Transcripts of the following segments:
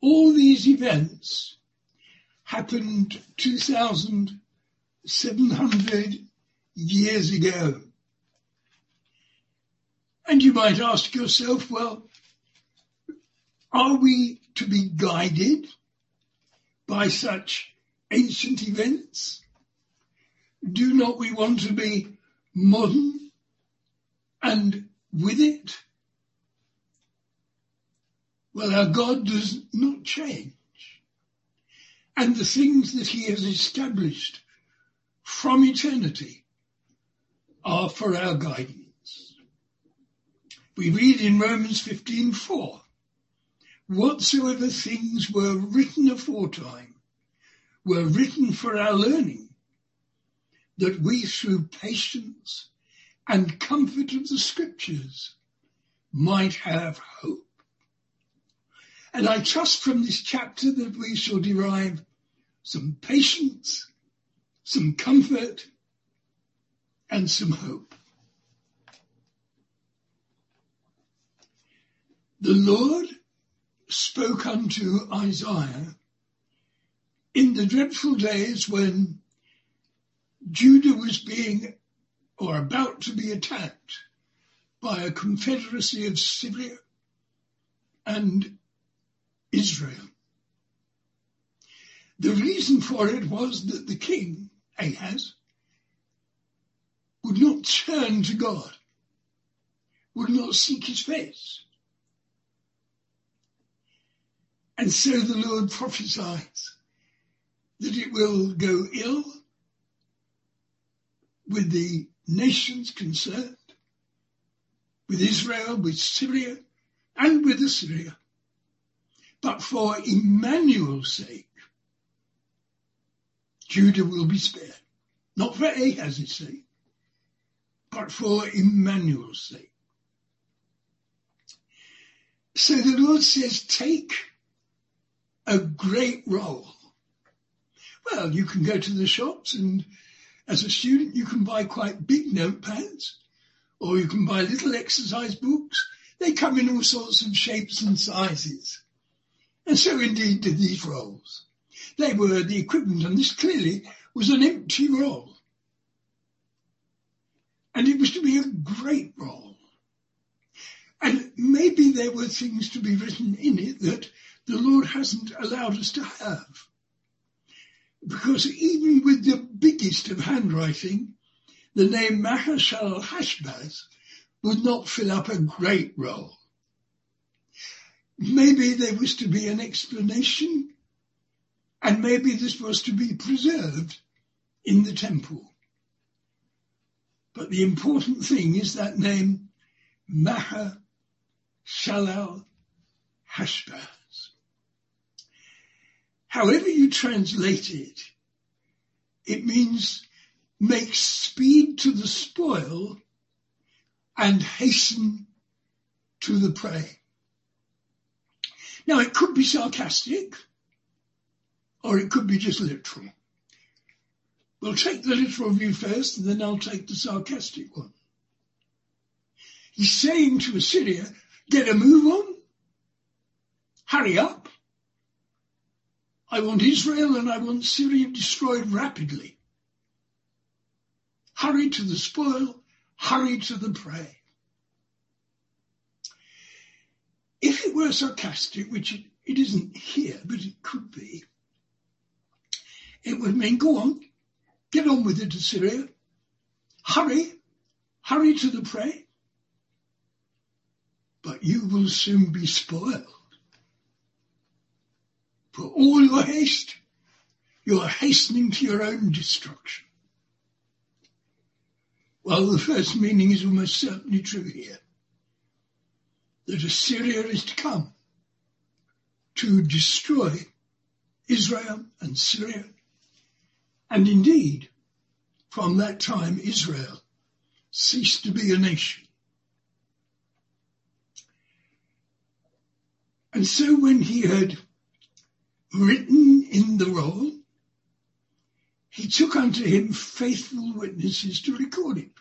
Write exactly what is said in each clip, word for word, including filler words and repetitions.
all these events happened two thousand seven hundred years ago. And you might ask yourself, well, are we to be guided by such ancient events? Do not we want to be modern and with it? Well, our God does not change. And the things that he has established from eternity are for our guidance. We read in Romans fifteen four, whatsoever things were written aforetime were written for our learning, that we through patience and comfort of the scriptures might have hope. And I trust from this chapter that we shall derive some patience, some comfort, and some hope. The Lord spoke unto Isaiah in the dreadful days when Judah was being or about to be attacked by a confederacy of Syria and Israel. The reason for it was that the king, Ahaz, would not turn to God, would not seek his face. And so the Lord prophesies that it will go ill with the nations concerned, with Israel, with Syria, and with Assyria. But for Emmanuel's sake, Judah will be spared. Not for Ahaz's sake, but for Emmanuel's sake. So the Lord says, take a great roll. Well, you can go to the shops and as a student you can buy quite big notepads, or you can buy little exercise books. They come in all sorts of shapes and sizes. And so indeed did these rolls. They were the equivalent, and this clearly was an empty roll. And it was to be a great roll. And maybe there were things to be written in it that the Lord hasn't allowed us to have. Because even with the biggest of handwriting, the name Maher-shalal-hash-baz would not fill up a great roll. Maybe there was to be an explanation, and maybe this was to be preserved in the temple. But the important thing is that name, Maher-shalal-hash-baz. However you translate it, it means make speed to the spoil and hasten to the prey. Now, it could be sarcastic, or it could be just literal. We'll take the literal view first, and then I'll take the sarcastic one. He's saying to Assyria, get a move on, hurry up. I want Israel and I want Syria destroyed rapidly. Hurry to the spoil, hurry to the prey. If it were sarcastic, which it, it isn't here, but it could be, it would mean, go on, get on with it, Assyria. Hurry, hurry to the prey. But you will soon be spoiled. For all your haste, you are hastening to your own destruction. Well, the first meaning is almost certainly true here. That Assyria is to come to destroy Israel and Syria. And indeed, from that time, Israel ceased to be a nation. And so when he had written in the roll, he took unto him faithful witnesses to record it.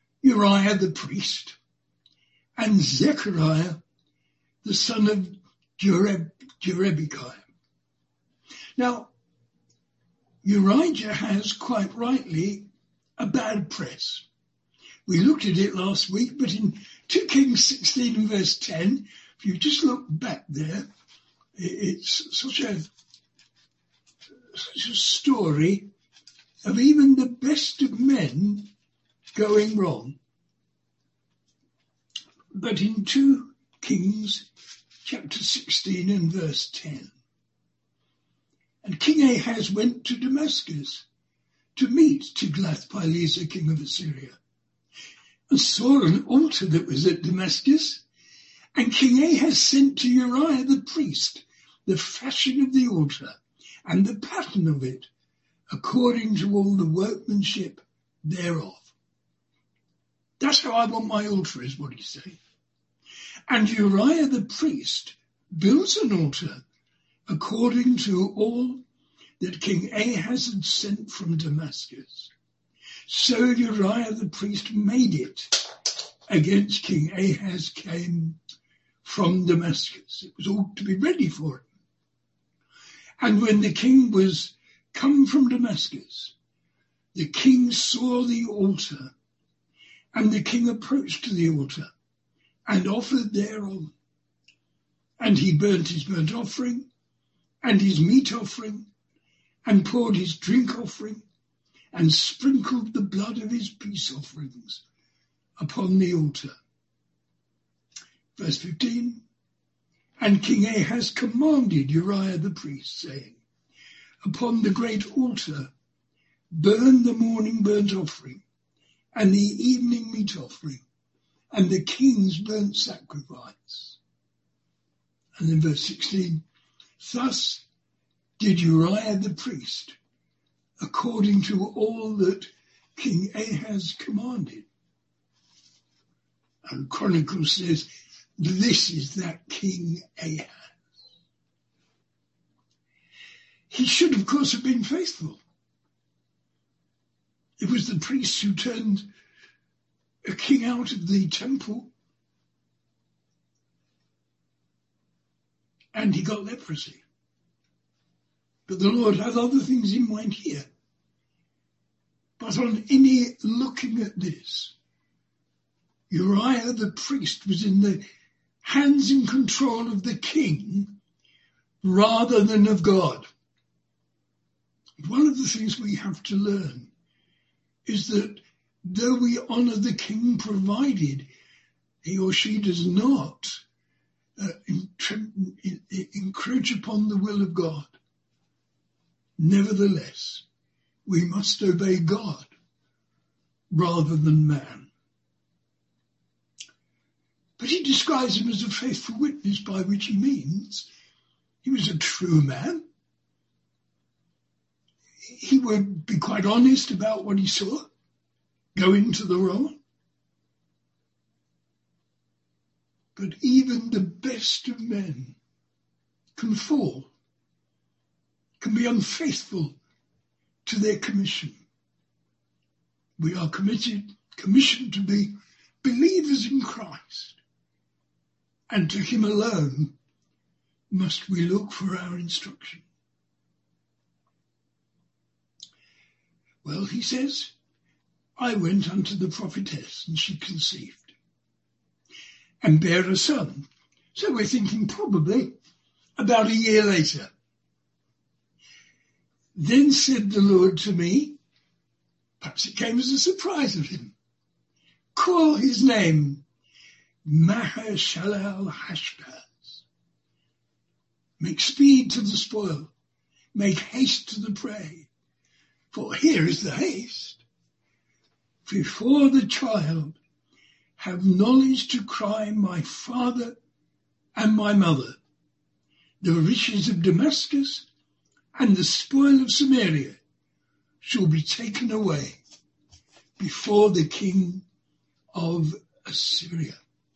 Uriah the priest and Zechariah the son of Jereb, Jerebekiah. Now, Uriah has quite rightly a bad press. We looked at it last week, but in Second Kings sixteen and verse ten, if you just look back there, it's such a, such a story of even the best of men going wrong. But in Second Kings chapter sixteen and verse ten, and King Ahaz went to Damascus to meet Tiglath-Pileser, king of Assyria, and saw an altar that was at Damascus. And King Ahaz sent to Uriah the priest the fashion of the altar and the pattern of it, according to all the workmanship thereof. That's how I want my altar, is what he's saying. And Uriah the priest built an altar according to all that King Ahaz had sent from Damascus. So Uriah the priest made it against King Ahaz came from Damascus. It was all to be ready for him. And when the king was come from Damascus, the king saw the altar, and the king approached to the altar and offered thereon. And he burnt his burnt offering and his meat offering, and poured his drink offering, and sprinkled the blood of his peace offerings upon the altar. Verse fifteen, and King Ahaz commanded Uriah the priest, saying, upon the great altar burn the morning burnt offering, and the evening meat offering, and the king's burnt sacrifice. And then verse sixteen, thus did Uriah the priest, according to all that King Ahaz commanded. And Chronicles says, this is that King Ahaz. He should, of course, have been faithful. It was the priests who turned a king out of the temple, and he got leprosy. But the Lord had other things in mind here. But on any looking at this, Uriah the priest was in the hands and control of the king rather than of God. One of the things we have to learn is that though we honour the king, provided he or she does not uh, encroach upon the will of God, nevertheless, we must obey God rather than man. But he describes him as a faithful witness, by which he means he was a true man. He would be quite honest about what he saw, go into the wrong. But even the best of men can fall, can be unfaithful to their commission. We are committed, commissioned to be believers in Christ, and to him alone must we look for our instruction. Well, he says, I went unto the prophetess, and she conceived, and bare a son. So we're thinking probably about a year later. Then said the Lord to me, perhaps it came as a surprise of him, call his name Maher-shalal-hash-baz. Make speed to the spoil, make haste to the prey, for here is the haste. Before the child have knowledge to cry, my father and my mother, the riches of Damascus and the spoil of Samaria shall be taken away before the king of Assyria.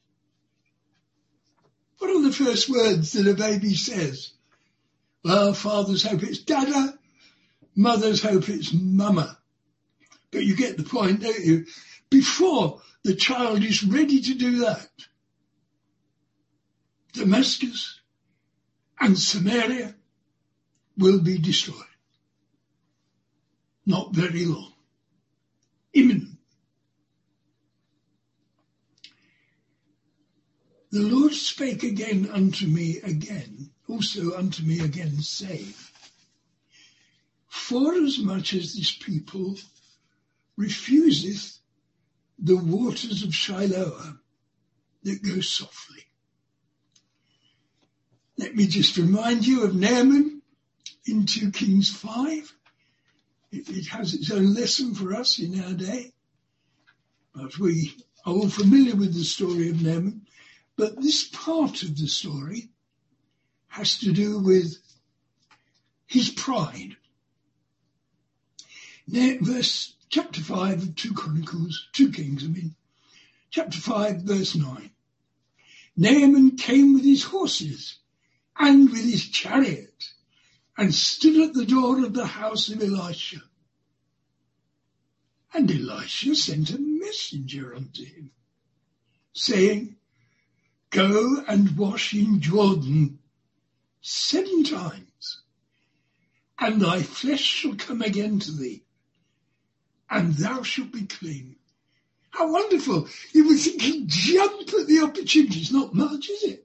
What are the first words that a baby says? Well, fathers hope it's dada, mothers hope it's mama. But you get the point, don't you? Before the child is ready to do that, Damascus and Samaria will be destroyed. Not very long. Imminent. The Lord spake again unto me again, also unto me again, saying, Forasmuch as this people refuseth the waters of Shiloah that go softly. Let me just remind you of Naaman in two Kings five. It, it has its own lesson for us in our day. But we are all familiar with the story of Naaman. But this part of the story has to do with his pride. Now, verse chapter five of two Chronicles, two Kings, I mean, chapter five, verse nine. Naaman came with his horses and with his chariot and stood at the door of the house of Elisha. And Elisha sent a messenger unto him, saying, Go and wash in Jordan seven times, and thy flesh shall come again to thee, and thou shalt be clean. How wonderful. You would think he'd jump at the opportunity. It's not much, is it?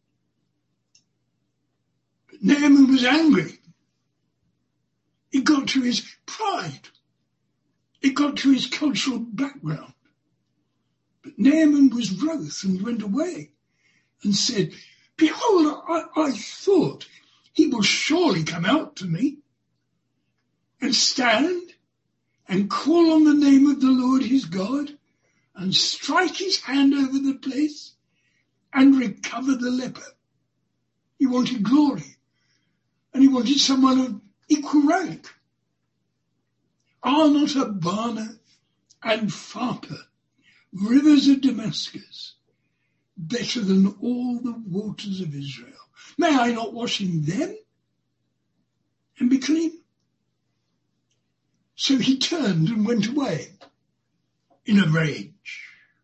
But Naaman was angry. It got to his pride. It got to his cultural background. But Naaman was wroth and went away and said, Behold, I, I thought he will surely come out to me and stand and call on the name of the Lord his God and strike his hand over the place and recover the leper. He wanted glory, and he wanted someone of equal rank. Are not Abana and Pharpar, rivers of Damascus, better than all the waters of Israel? May I not wash in them and be clean? So he turned and went away in a rage.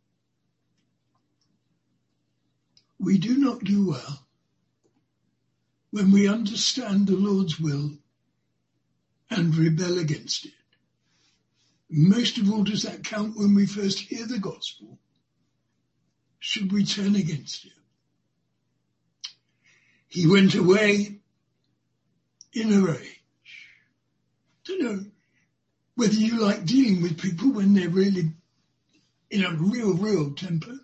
We do not do well when we understand the Lord's will and rebel against it. Most of all does that count when we first hear the gospel. Should we turn against it? He went away in a rage. Don't know whether you like dealing with people when they're really in a real, real temper.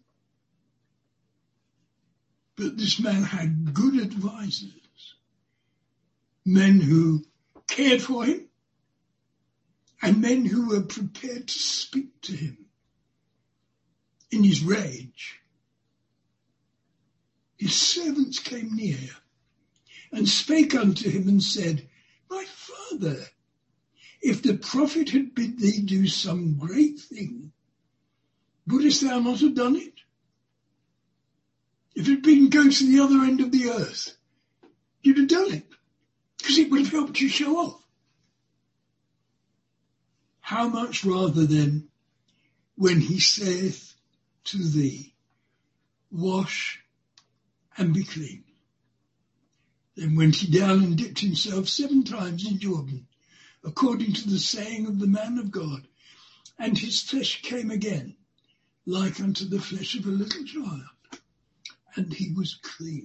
But this man had good advisors, men who cared for him, and men who were prepared to speak to him in his rage. His servants came near and spake unto him and said, My father, if the prophet had bid thee do some great thing, wouldest thou not have done it? If it had been go to the other end of the earth, you'd have done it, because it would have helped you show off. How much rather then, when he saith to thee, Wash and be clean. Then went he down and dipped himself seven times in Jordan, according to the saying of the man of God, and his flesh came again, like unto the flesh of a little child, and he was clean.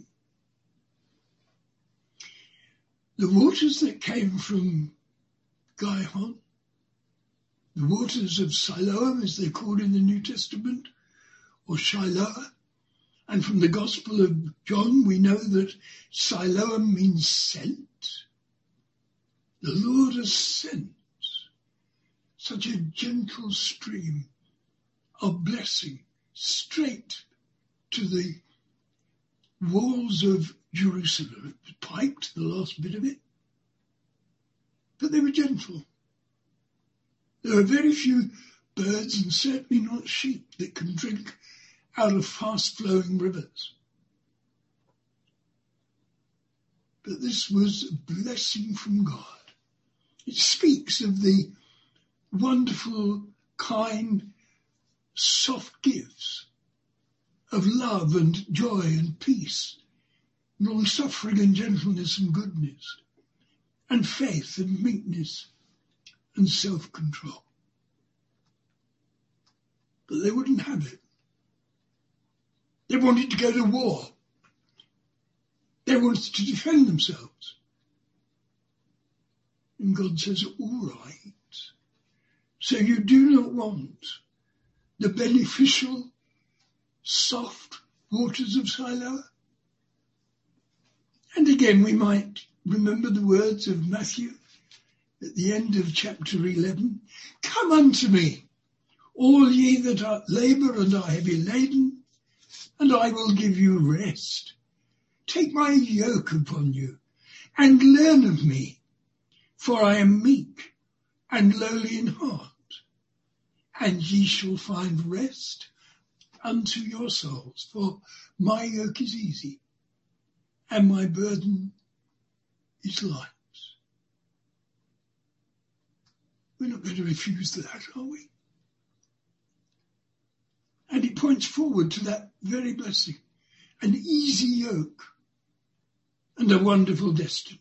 The waters that came from Gihon, the waters of Siloam, as they're called in the New Testament, or Shiloah, and from the Gospel of John, we know that Siloam means sent. The Lord has sent such a gentle stream of blessing straight to the walls of Jerusalem. It was piped, the last bit of it, but they were gentle. There are very few birds, and certainly not sheep, that can drink out of fast-flowing rivers. But this was a blessing from God. It speaks of the wonderful, kind, soft gifts of love and joy and peace long-suffering and gentleness and goodness, and faith and meekness and self-control. But they wouldn't have it. They wanted to go to war. They wanted to defend themselves. And God says, all right. So you do not want the beneficial, soft waters of Siloa? And again, we might remember the words of Matthew at the end of chapter eleven. Come unto me, all ye that are labour and are heavy laden, and I will give you rest. Take my yoke upon you, and learn of me, for I am meek and lowly in heart, and ye shall find rest unto your souls. For my yoke is easy, and my burden is light. We're not going to refuse that, are we? And it points forward to that very blessing, an easy yoke and a wonderful destiny.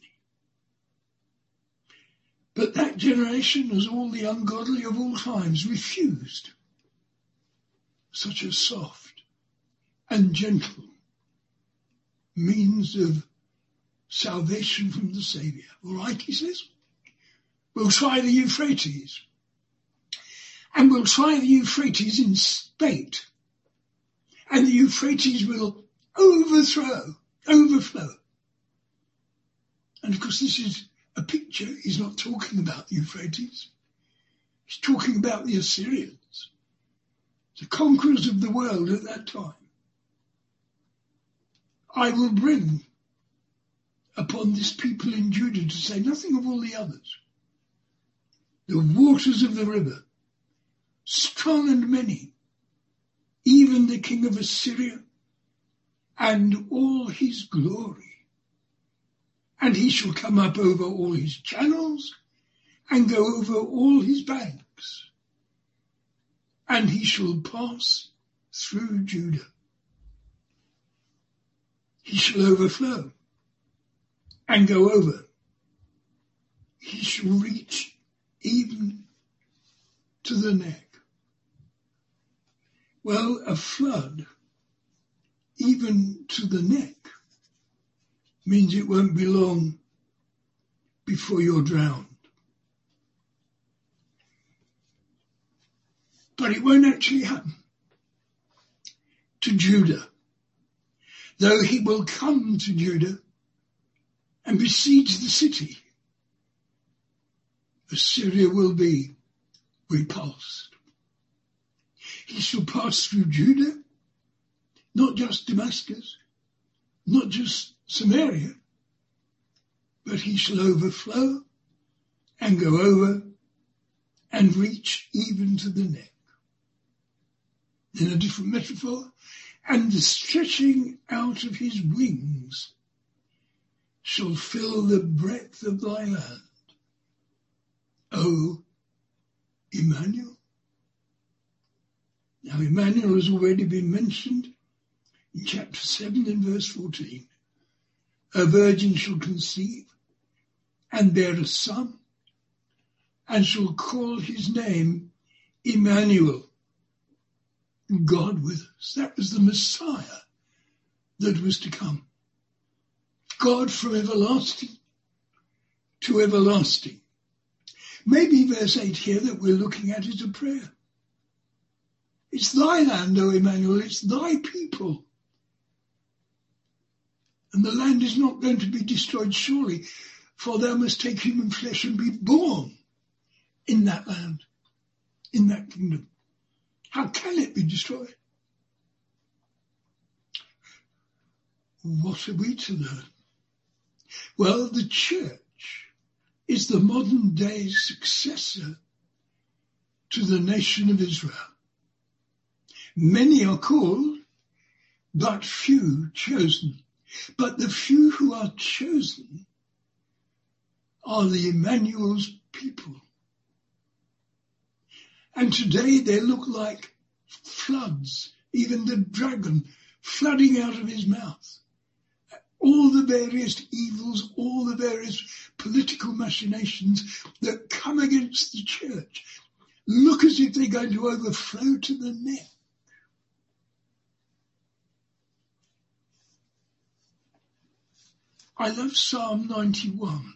But that generation, as all the ungodly of all times, refused such a soft and gentle means of salvation from the Saviour. All right, he says, we'll try the Euphrates. And we'll try the Euphrates in spate. And the Euphrates will overthrow, overflow. And of course this is a picture. He's not talking about the Euphrates. He's talking about the Assyrians, the conquerors of the world at that time. I will bring upon this people in Judah, to say nothing of all the others, the waters of the river, strong and many, even the king of Assyria and all his glory. And he shall come up over all his channels and go over all his banks. And he shall pass through Judah. He shall overflow and go over. He shall reach even to the neck. Well, a flood, even to the neck, means it won't be long before you're drowned. But it won't actually happen to Judah, though he will come to Judah and besiege the city. Assyria will be repulsed. He shall pass through Judah, not just Damascus, not just Samaria, but he shall overflow and go over and reach even to the neck. In a different metaphor, and the stretching out of his wings shall fill the breadth of thy land, O Emmanuel. Now Emmanuel has already been mentioned in chapter seven and verse fourteen. A virgin shall conceive and bear a son, and shall call his name Emmanuel, God with us. That was the Messiah that was to come. God from everlasting to everlasting. Maybe verse eight here that we're looking at is a prayer. It's thy land, O Emmanuel, it's thy people. And the land is not going to be destroyed surely, for thou must take human flesh and be born in that land, in that kingdom. How can it be destroyed? What are we to learn? Well, the church is the modern day successor to the nation of Israel. Many are called, but few chosen. But the few who are chosen are the Emmanuel's people. And today they look like floods, even the dragon flooding out of his mouth. all the various evils, all the various political machinations that come against the church look as if they're going to overflow to the neck. I love Psalm ninety-one.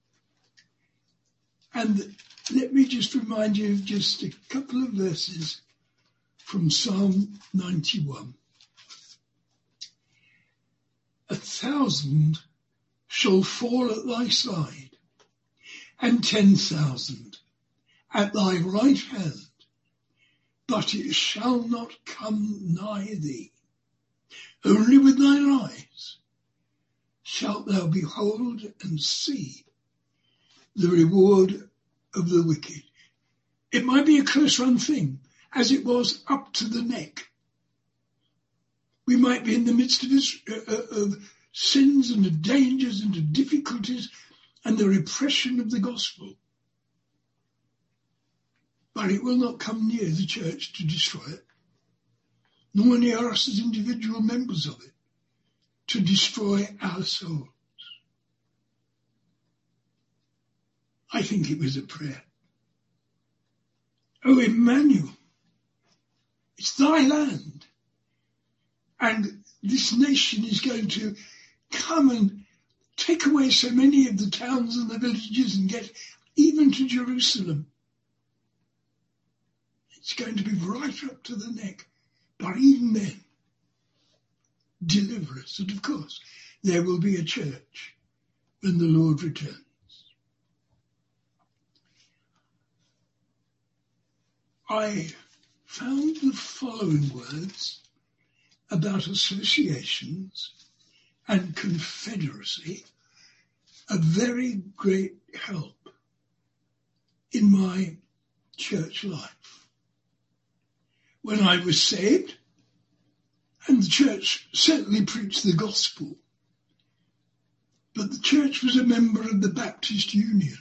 And let me just remind you of just a couple of verses from Psalm ninety-one. A thousand shall fall at thy side, and ten thousand at thy right hand, but it shall not come nigh thee. Only with thine eyes shalt thou behold and see the reward of the wicked. It might be a close run thing, as it was up to the neck. We might be in the midst of, his, uh, of sins and of dangers and of difficulties and the repression of the gospel. But it will not come near the church to destroy it, nor near us as individual members of it to destroy our souls. I think it was a prayer. Oh, Emmanuel, it's thy land. And this nation is going to come and take away so many of the towns and the villages and get even to Jerusalem. It's going to be right up to the neck. But even then, deliver us. And of course, there will be a church when the Lord returns. I found the following words about associations and confederacy a very great help in my church life. When I was saved, and the church certainly preached the gospel, but the church was a member of the Baptist Union.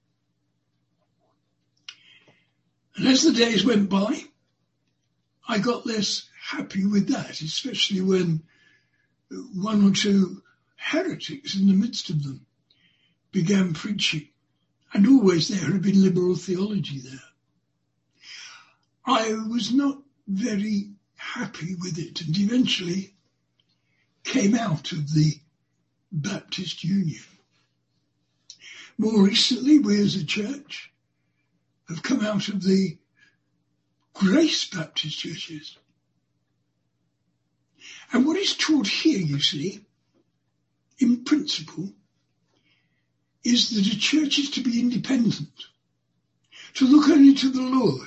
And as the days went by, I got less happy with that, especially when one or two heretics in the midst of them began preaching. And always there had been liberal theology there. I was not very happy with it and eventually came out of the Baptist Union. More recently, we as a church have come out of the Grace Baptist churches. And what is taught here, you see, in principle, is that a church is to be independent, to look only to the Lord.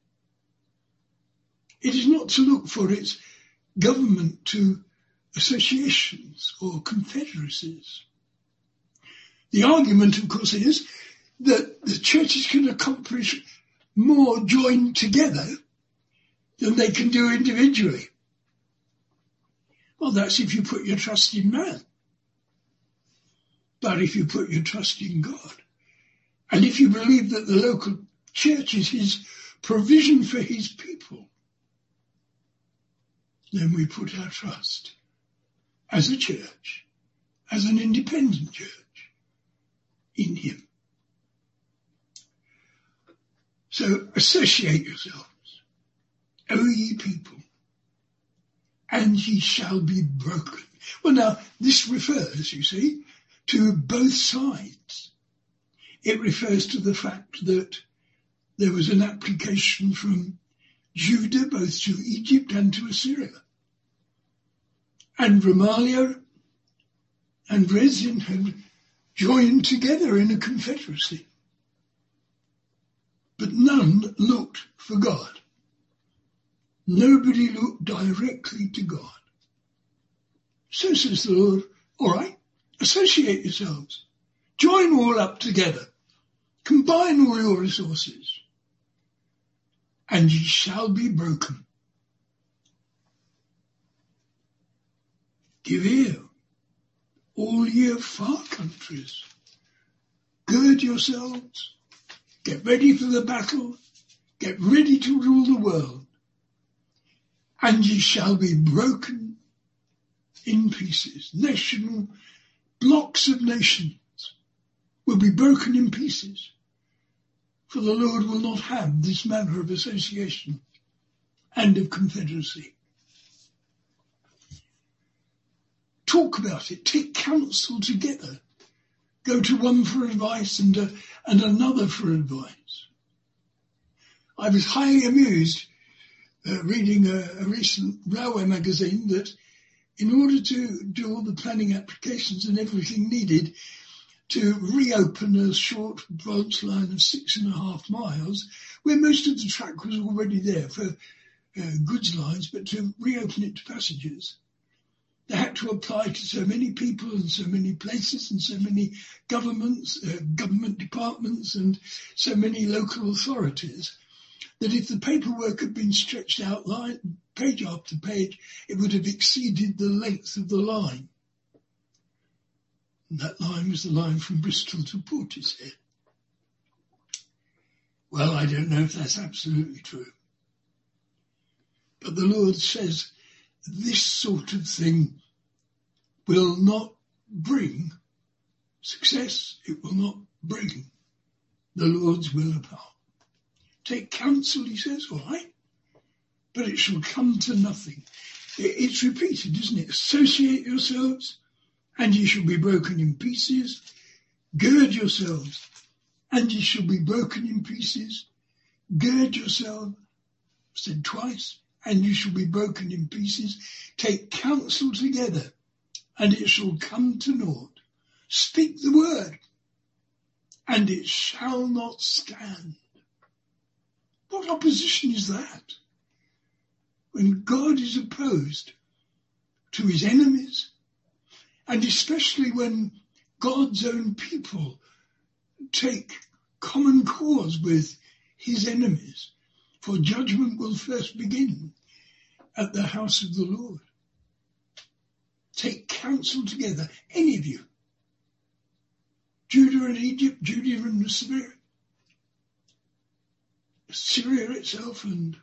It is not to look for its government to associations or confederacies. The argument, of course, is that the churches can accomplish more joined together than they can do individually. Well, that's if you put your trust in man. But if you put your trust in God, and if you believe that the local church is his provision for his people, then we put our trust as a church, as an independent church, in him. So associate yourselves, O ye people, and ye shall be broken. Well, now, this refers, you see, to both sides. It refers to the fact that there was an application from Judah both to Egypt and to Assyria. And Remaliah and Rezin had joined together in a confederacy. But none looked for God. Nobody looked directly to God. So says the Lord, all right, associate yourselves. Join all up together. Combine all your resources. And ye shall be broken. Give ear, all ye of far countries. Gird yourselves. Get ready for the battle. Get ready to rule the world. And ye shall be broken in pieces. National blocks of nations will be broken in pieces, for the Lord will not have this manner of association and of confederacy. Talk about it, take counsel together, go to one for advice and, uh, and another for advice. I was highly amused uh, reading a, a recent railway magazine that in order to do all the planning applications and everything needed to reopen a short branch line of six and a half miles, where most of the track was already there for uh, goods lines, but to reopen it to passengers, they had to apply to so many people and so many places and so many governments, uh, government departments and so many local authorities, that if the paperwork had been stretched out line, page after page, it would have exceeded the length of the line. And that line was the line from Bristol to Portishead. Well, I don't know if that's absolutely true. But the Lord says this sort of thing will not bring success. It will not bring the Lord's will about. Take counsel, he says, all right, but it shall come to nothing. It's repeated, isn't it? Associate yourselves, and ye shall be broken in pieces. Gird yourselves, and ye shall be broken in pieces. Gird yourself, said twice, and you shall be broken in pieces. Take counsel together, and it shall come to naught. Speak the word, and it shall not stand. What opposition is that? When God is opposed to his enemies, and especially when God's own people take common cause with his enemies, for judgment will first begin at the house of the Lord. Take counsel together, any of you, Judah and Egypt, Judah and Syria, Syria itself and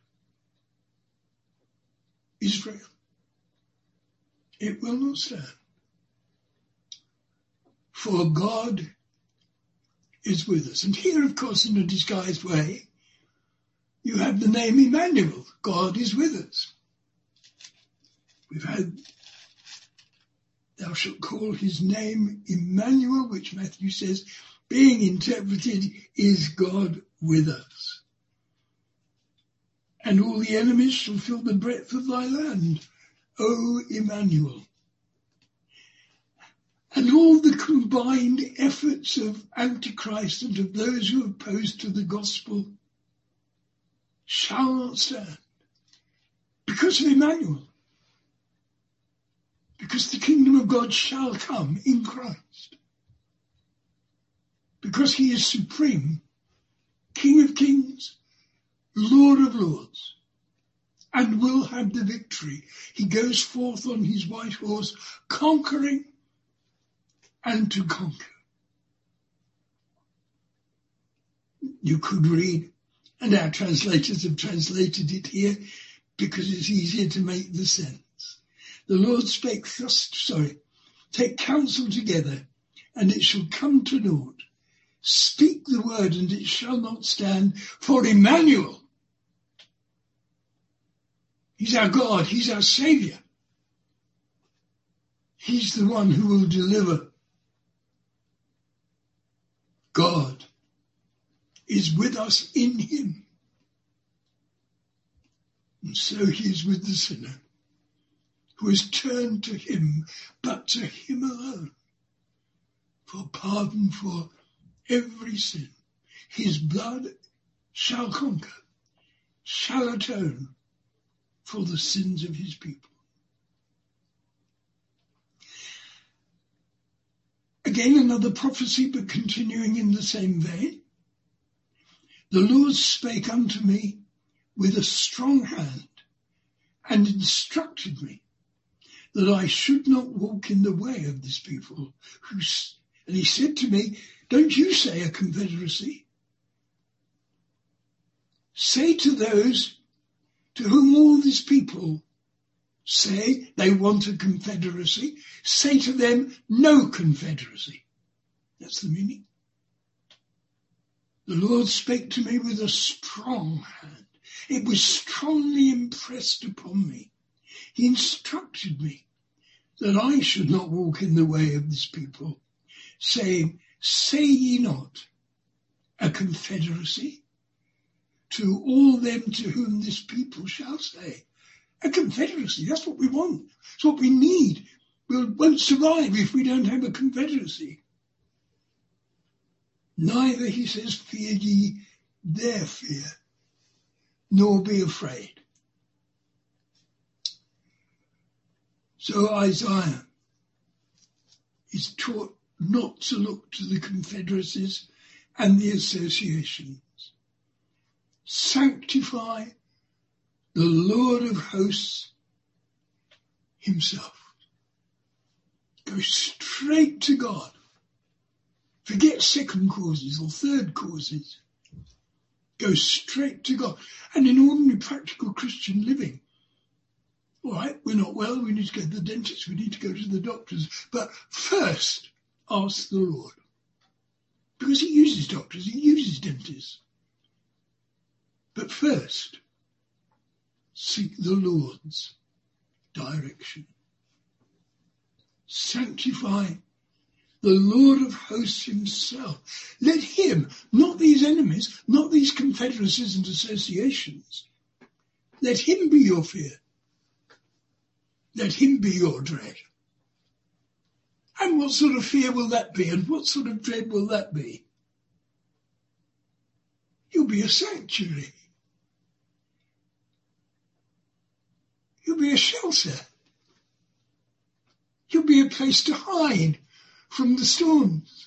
Israel. It will not stand. For God is with us. And here, of course, in a disguised way, you have the name Emmanuel. God is with us. We've had, thou shalt call his name Emmanuel, which Matthew says, being interpreted, is God with us. And all the enemies shall feel the breadth of thy land, O Emmanuel. And all the combined efforts of Antichrist and of those who are opposed to the gospel shall not stand because of Emmanuel. Because the kingdom of God shall come in Christ. Because he is supreme, King of kings, Lord of lords, and will have the victory. He goes forth on his white horse, conquering and to conquer. You could read, and our translators have translated it here because it's easier to make the sense. The Lord spake thus, sorry, take counsel together, and it shall come to naught. Speak the word, and it shall not stand, for Emmanuel, he's our God, he's our Saviour. He's the one who will deliver. God is with us in him. And so he is with the sinner who has turned to him, but to him alone, for pardon for every sin. His blood shall conquer, shall atone for the sins of his people. Again, another prophecy, but continuing in the same vein. The Lord spake unto me with a strong hand and instructed me that I should not walk in the way of this people. Who, and he said to me, don't you say a confederacy. Say to those to whom all these people say they want a confederacy, say to them, no confederacy. That's the meaning. The Lord spake to me with a strong hand. It was strongly impressed upon me. He instructed me that I should not walk in the way of this people, saying, say ye not a confederacy to all them to whom this people shall say. A confederacy, that's what we want. It's what we need. We won't survive if we don't have a confederacy. Neither, he says, fear ye their fear, nor be afraid. So Isaiah is taught not to look to the confederacies and the associations. Sanctify the Lord of hosts himself. Go straight to God. Forget second causes or third causes. Go straight to God. And in ordinary practical Christian living, all right, we're not well, we need to go to the dentist, we need to go to the doctors. But first, ask the Lord. Because he uses doctors, he uses dentists. But first, seek the Lord's direction. Sanctify the Lord of hosts himself. Let him, not these enemies, not these confederacies and associations, let him be your fear. Let him be your dread. And what sort of fear will that be? And what sort of dread will that be? You'll be a sanctuary. You'll be a shelter. You'll be a place to hide from the storms.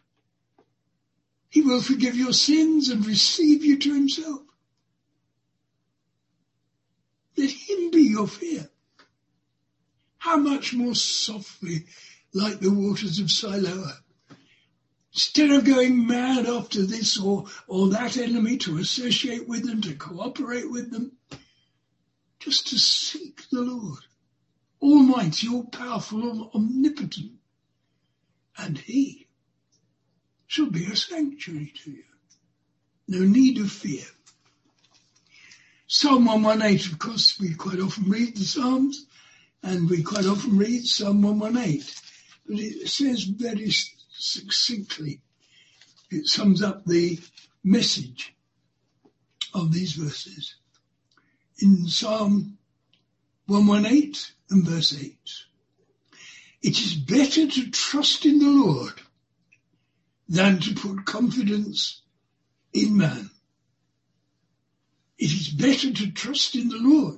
He will forgive your sins and receive you to himself. Let him be your fear. How much more softly, like the waters of Siloam. Instead of going mad after this or, or that enemy, to associate with them, to cooperate with them, just to seek the Lord, almighty, all-powerful, omnipotent, and he shall be a sanctuary to you. No need of fear. Psalm one eighteen, of course, we quite often read the Psalms, and we quite often read Psalm one eighteen, but it says very succinctly, it sums up the message of these verses. In Psalm one eighteen and verse eight, it is better to trust in the Lord than to put confidence in man. It is better to trust in the Lord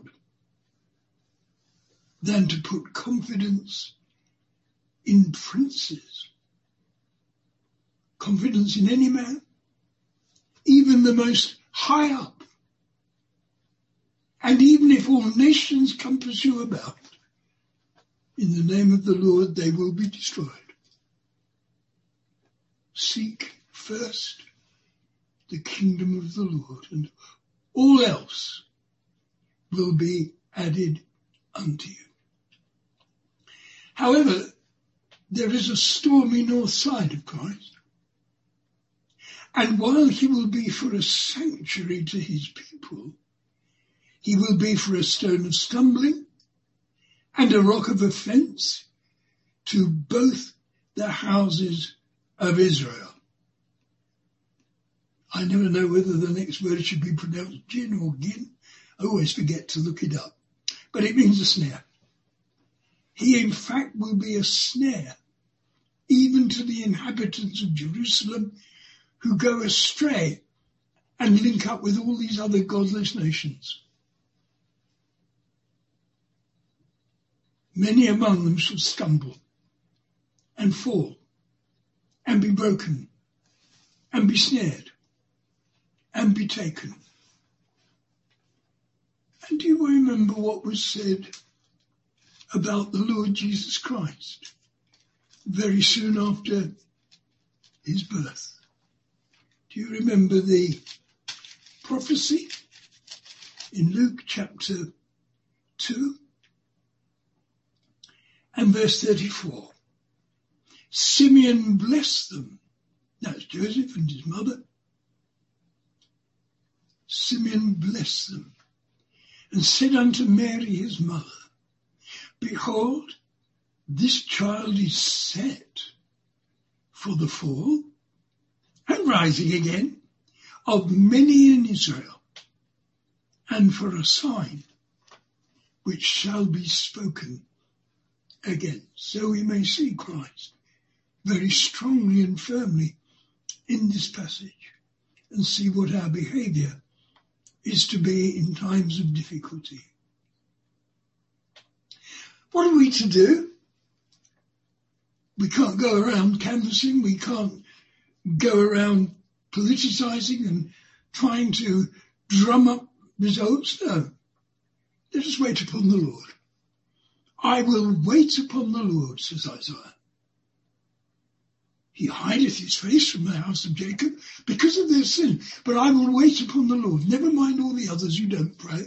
than to put confidence in princes. Confidence in any man, even the most high up. And even if all nations compass you about, in the name of the Lord they will be destroyed. Seek first the kingdom of the Lord, and all else will be added unto you. However, there is a stormy north side of Christ. And while he will be for a sanctuary to his people, he will be for a stone of stumbling and a rock of offence to both the houses of Israel. I never know whether the next word should be pronounced gin or gin. I always forget to look it up. But it means a snare. He, in fact, will be a snare, even to the inhabitants of Jerusalem who go astray and link up with all these other godless nations. Many among them shall stumble and fall and be broken and be snared and be taken. And do you remember what was said about the Lord Jesus Christ very soon after his birth? Do you remember the prophecy in Luke chapter two And verse thirty-four. Simeon blessed them. That's Joseph and his mother. Simeon blessed them and said unto Mary his mother, Behold, this child is set for the fall and rising again of many in Israel, and for a sign which shall be spoken again. So we may see Christ very strongly and firmly in this passage and see what our behaviour is to be in times of difficulty. What are we to do? We can't go around canvassing, we can't go around politicising and trying to drum up results. No. Let us wait upon the Lord. I will wait upon the Lord, says Isaiah. He hideth his face from the house of Jacob because of their sin. But I will wait upon the Lord. Never mind all the others who don't pray.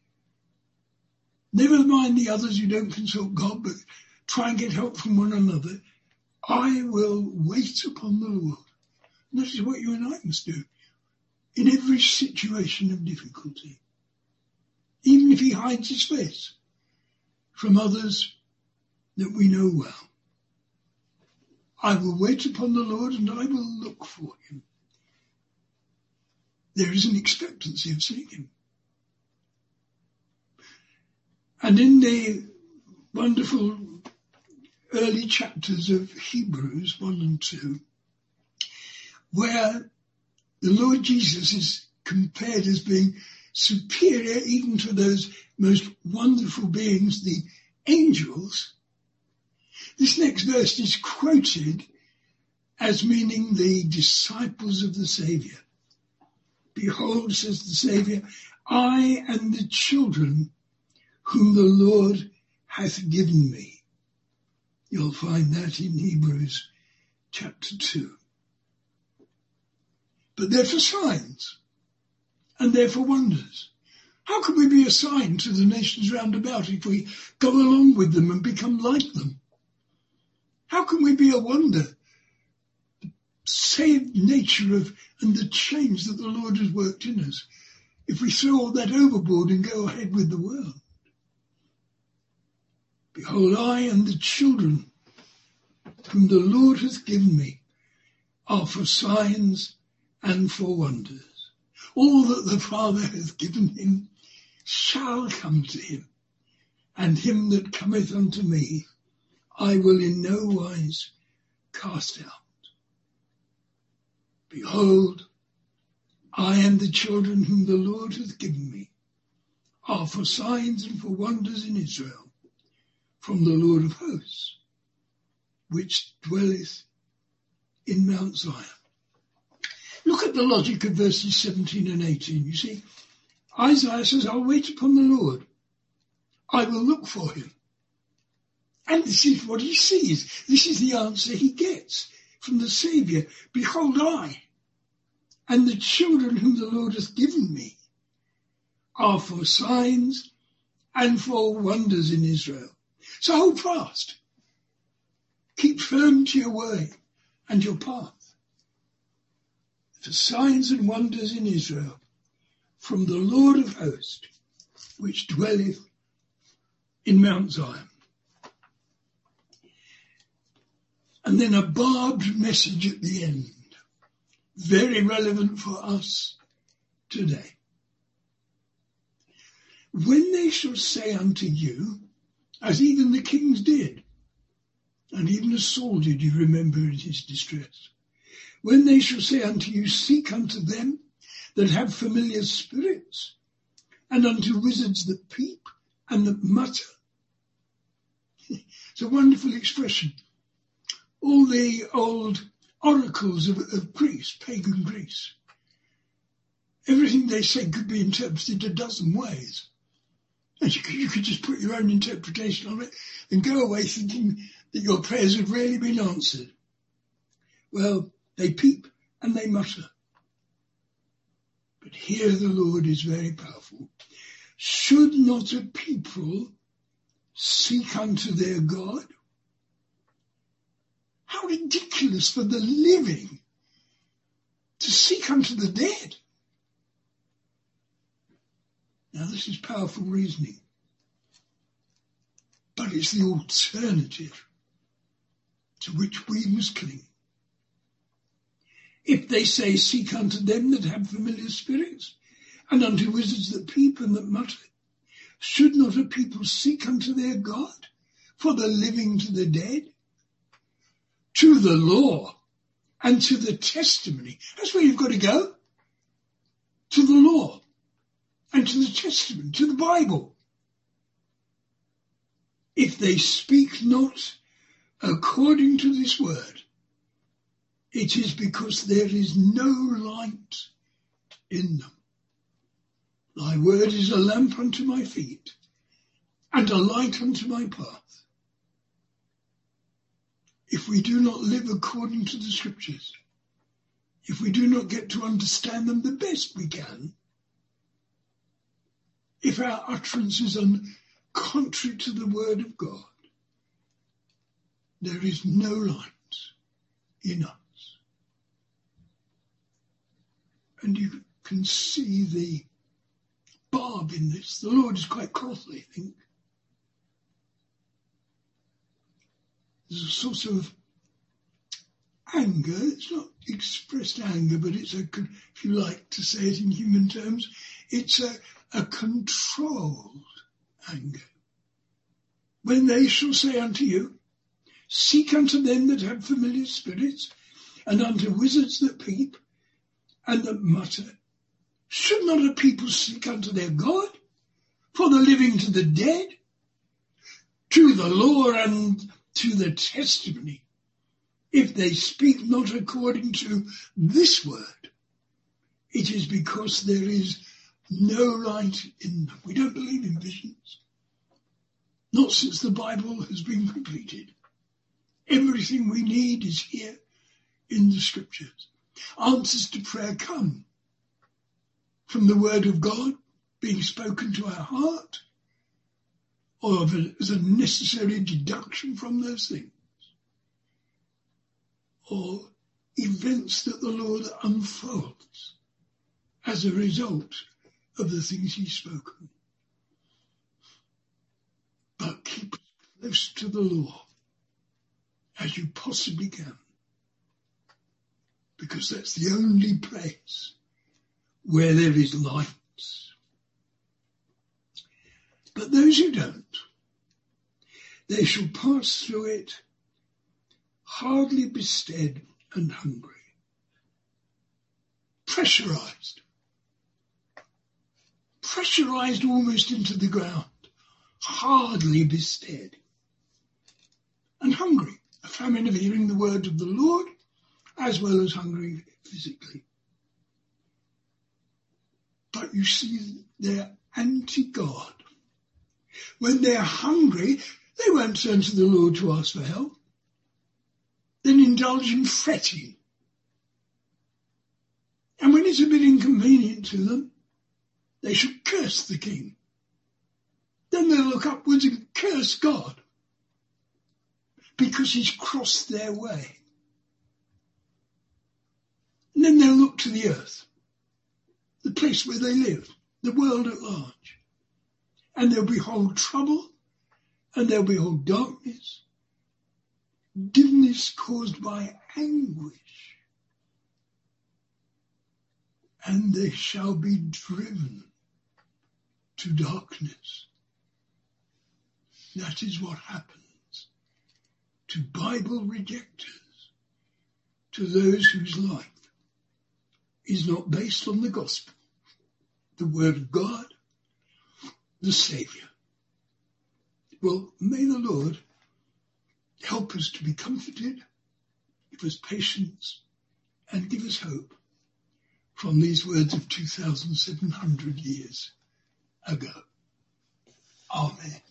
Never mind the others who don't consult God, but try and get help from one another. I will wait upon the Lord. And that is what you and I must do in every situation of difficulty. Even if he hides his face from others that we know well. I will wait upon the Lord and I will look for him. There is an expectancy of seeing him. And in the wonderful early chapters of Hebrews one and two, where the Lord Jesus is compared as being superior even to those most wonderful beings, the angels, this next verse is quoted as meaning the disciples of the Saviour. Behold, says the Saviour, I and the children whom the Lord hath given me. You'll find that in Hebrews chapter two. But they're for signs and they're for wonders. How can we be a sign to the nations round about if we go along with them and become like them? How can we be a wonder? The saved nature of and the change that the Lord has worked in us if we throw all that overboard and go ahead with the world? Behold, I and the children whom the Lord hath given me are for signs and for wonders. All that the Father hath given him shall come to him, and him that cometh unto me I will in no wise cast out. Behold, I and the children whom the Lord hath given me are for signs and for wonders in Israel from the Lord of hosts, which dwelleth in Mount Zion. Look at the logic of verses seventeen and eighteen. You see, Isaiah says, I'll wait upon the Lord. I will look for him. And this is what he sees. This is the answer he gets from the Saviour. Behold, I and the children whom the Lord hath given me are for signs and for wonders in Israel. So hold fast. Keep firm to your way and your path. For signs and wonders in Israel from the Lord of hosts, which dwelleth in Mount Zion. And then a barbed message at the end, very relevant for us today. When they shall say unto you, as even the kings did, and even as Saul did, you remember in his distress, when they shall say unto you, seek unto them that have familiar spirits, and unto wizards that peep and that mutter. It's a wonderful expression. All the old oracles of, of Greece, pagan Greece, everything they said could be interpreted a dozen ways. And you could, you could just put your own interpretation on it and go away thinking that your prayers have really been answered. Well, they peep and they mutter. But here the Lord is very powerful. Should not a people seek unto their God? How ridiculous for the living to seek unto the dead. Now this is powerful reasoning, but it's the alternative to which we must cling. If they say, seek unto them that have familiar spirits, and unto wizards that peep and that mutter, should not a people seek unto their God, for the living to the dead? To the law and to the testimony. That's where you've got to go. To the law and to the testament, to the Bible. If they speak not according to this word, it is because there is no light in them. Thy word is a lamp unto my feet and a light unto my path. If we do not live according to the scriptures, if we do not get to understand them the best we can, if our utterances are contrary to the word of God, there is no light in us. And you can see the barb in this. The Lord is quite cross, I think. There's a sort of anger. It's not expressed anger, but it's a, if you like to say it in human terms, it's a, a controlled anger. When they shall say unto you, seek unto them that have familiar spirits, and unto wizards that peep, and that mutter, should not a people seek unto their God, for the living to the dead, to the law and to the testimony? If they speak not according to this word, it is because there is no light in them. We don't believe in visions. Not since the Bible has been completed. Everything we need is here in the scriptures. Answers to prayer come from the word of God being spoken to our heart, or as a necessary deduction from those things, or events that the Lord unfolds as a result of the things he's spoken. But keep close to the law as you possibly can, because that's the only place where there is light. But those who don't, they shall pass through it hardly bestead and hungry, pressurized, pressurized almost into the ground, hardly bestead, and hungry, a famine of hearing the word of the Lord, as well as hungry physically. But you see, they're anti-God. When they're hungry, they won't turn to the Lord to ask for help. Then indulge in fretting. And when it's a bit inconvenient to them, they shall curse the king. Then they'll look upwards and curse God because he's crossed their way. And then they'll look to the earth, the place where they live, the world at large. And they'll behold trouble, and they'll behold darkness, dimness caused by anguish. And they shall be driven to darkness. That is what happens to Bible rejectors, to those whose life is not based on the gospel, the word of God, the Saviour. Well, may the Lord help us to be comforted, give us patience, and give us hope from these words of two thousand seven hundred years ago. Amen.